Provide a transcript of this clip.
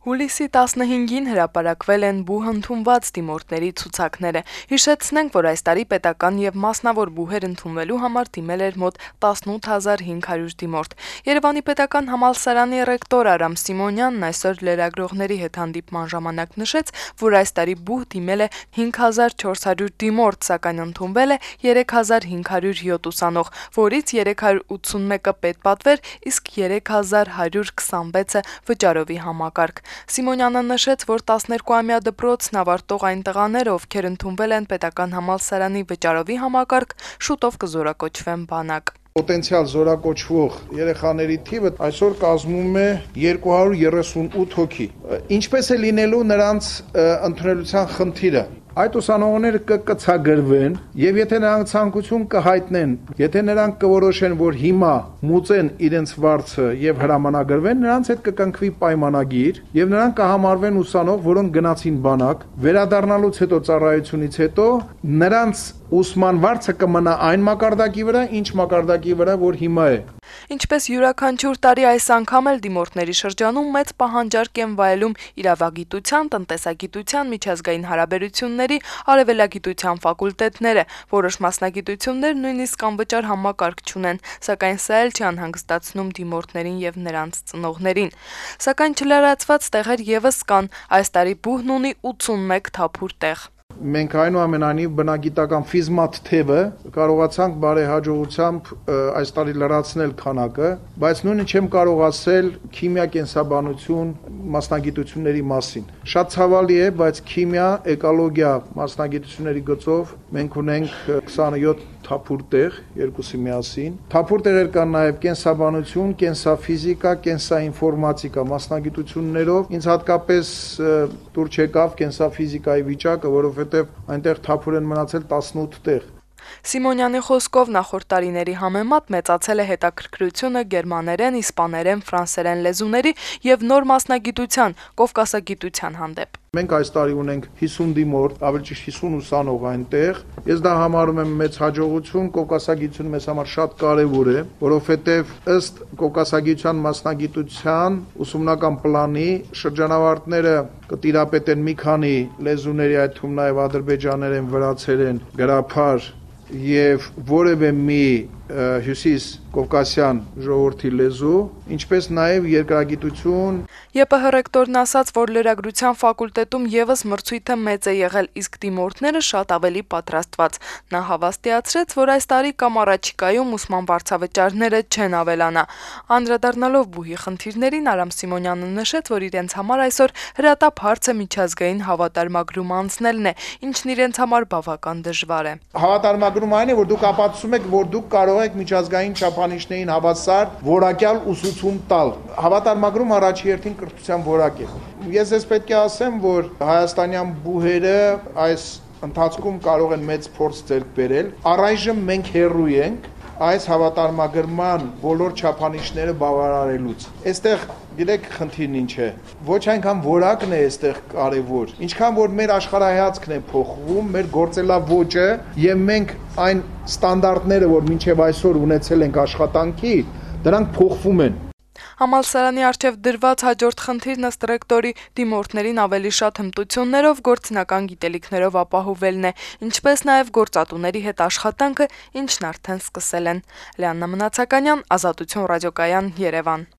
Հուլիսի 15-ին հրապարակվել են բուհ ընդունված դիմորդների ցուցակները։ Հիշեցնենք, որ այս տարի պետական եւ մասնավոր բուհեր ընդունվելու համար դիմել էր մոտ 18500 դիմորդ։ Երևանի պետական համալսարանի ռեկտոր Արամ Սիմոնյանն այսօր լրագրողների հետ հանդիպման ժամանակ նշեց, որ այս տարի բուհ դիմել է 5400 դիմորդ, սակայն ընդունվել է 3507 ուսանող, որից 381-ը պետպատվեր, իսկ 3126-ը վճարովի համակարգ։ Սիմոնյանը նշեց, որ 12-ամյա դպրոցն ավարտող այն տղաները, ովքեր ընդունվել են պետական համալսարանի վճարովի համակարգ, շուտով կզորակոչվեն բանակ։ Պոտենցիալ զորակոչվող երեխաների թիվը այսօր կազմում է 238 հոգի։ Ինչպես է լինելու նրանց ընդունելության խնդիրը։ Այդ ուսանողները կցագրվեն եւ եթե նրանք ցանկություն կհայտնեն, եթե նրանք կորոշեն, որ հիմա մուծեն իրենց վարձը եւ հրամանագրվեն, նրանց հետ կկնքվի պայմանագիր եւ նրանք կհամարվեն ուսանող, որոնք գնացին բանակ, վերադառնալուց հետո ծառայությունից հետո նրանց ուսման վարձը կմնա այն մակարդակի վրա, ինչ մակարդակի վրա, որ հիմա է։ Ինչպես յուրաքանչյուր տարի այս անգամ էլ դիմորդների շրջանում մեծ պահանջարկ են վայելում իրավագիտության, տնտեսագիտության, միջազգային հարաբերությունների, արևելագիտության ֆակուլտետները, որոշ մասնագիտություններ նույնիսկ անվճար համակարգ չունեն, սակայն սա էլ չի անհանգստացնում դիմորդներին եւ նրանց ծնողներին։ Սակայն չլարացված տեղեր եւս կան, այս տարի բուհն ունի 81 թափուր տեղ։ Մենք այնուամենայնիվ բնագիտական ֆիզմատ թևը կարողացանք բարեհաջողությամբ այս տարի լրացնել քանակը, բայց նույնը չեմ կարող ասել քիմիա կենսաբանություն մասնագիտությունների մասին։ Շատ ցավալի է, բայց քիմիա, էկոլոգիա մասնագիտությունների գծով մենք ունենք 27 թափուր տեղ, երկուսի միասին։ Թափուր տեղեր կան նաև կենսաբանություն, կենսաֆիզիկա, կենսաինֆորմատիկա մասնագիտություններով։ Ինձ հատկապես դուր չեկավ կենսաֆիզիկայի վիճակը, որովհետև այնտեղ թափուր են մնացել 18 տեղ։ Սիմոնյանի խոսքով նախորդ տարիների համեմատ մեծացել է հետաքրքրությունը գերմաներեն, իսպաներեն, ֆրանսերեն լեզուների եւ նոր մասնագիտության, կովկասագիտության հանդեպ։ Մենք այս տարի ունենք 50 դիմորդ, ավելի ճիշտ 50 ուսանող այնտեղ։ Ես դա համարում եմ մեծ հաջողություն, կովկասագիտությունը մեզ համար շատ կարևոր է, որովհետև ըստ կովկասագիտության մասնագիտության ուսումնական պլանի շրջանավարտները կտիրապետեն մի քանի լեզուների, այդ թվում նաև ադրբեջաներեն, վրացերեն, գրաբար եւ որևէ մի հյուսիս կովկասյան ժողովրդի լեզու, ինչպես նաև երկրագիտություն։ ԵՊՀ ռեկտորն ասաց, որ լրագրության ֆակուլտետում եւս մրցույթը մեծ է եղել, իսկ դիմորդները շատ ավելի պատրաստված։ Նա հավաստիացրեց, որ այս տարի կամ առաջիկայում ուսման վարձավճարները չեն ավելանա։ Անդրադառնալով բուհի խնդիրներին, Արամ Սիմոնյանը նշեց, որ իրենց համար այսօր հրատապ հարցը միջազգային հավատարմագրում անցնելն է, ինչն իրենց համար բավական դժվար է։ Հավատարմագրում այն է, որ դուք ապացուցում եք, որ դուք կարող եք միջազգային չափանիշներին հավասար որակյալ ուսուցում տալ։ Հավատարմագրում առաջի հերթին կրթության որակ է։ Ես պետք է ասեմ, որ հայաստանյան բուհերը այս ընթացքում կարող են մեծ փորձ ձեռք բերել։ Առայժմ մենք հեռու ենք այս հավատարմագրման բոլոր չափանիշները բավարարելուց։ Այստեղ գիտեք խնդիրն ինչ է։ Ոչ այնքան որակն է այստեղ կարևոր, ինչքան որ մեր աշխարհայացքն է փոխվում, մեր գործելավոճը եւ մենք այն ստանդարտները, որ մինչեւ այսօր ունեցել ենք աշխատանքի, դրանք փոխվում են։ Համալսարանի առջև դրված հաջորդ խնդիրն ըստ ռեկտորի դիմորդներին ավելի շատ հմտություններով, գործնական գիտելիքներով ապահովելն է, ինչպես նաև գործատուների հետ աշխատանքը, ինչն արդեն սկսել են։ Լիաննա Մնացականյան, Ազատություն ռադիոկայան, Երևան։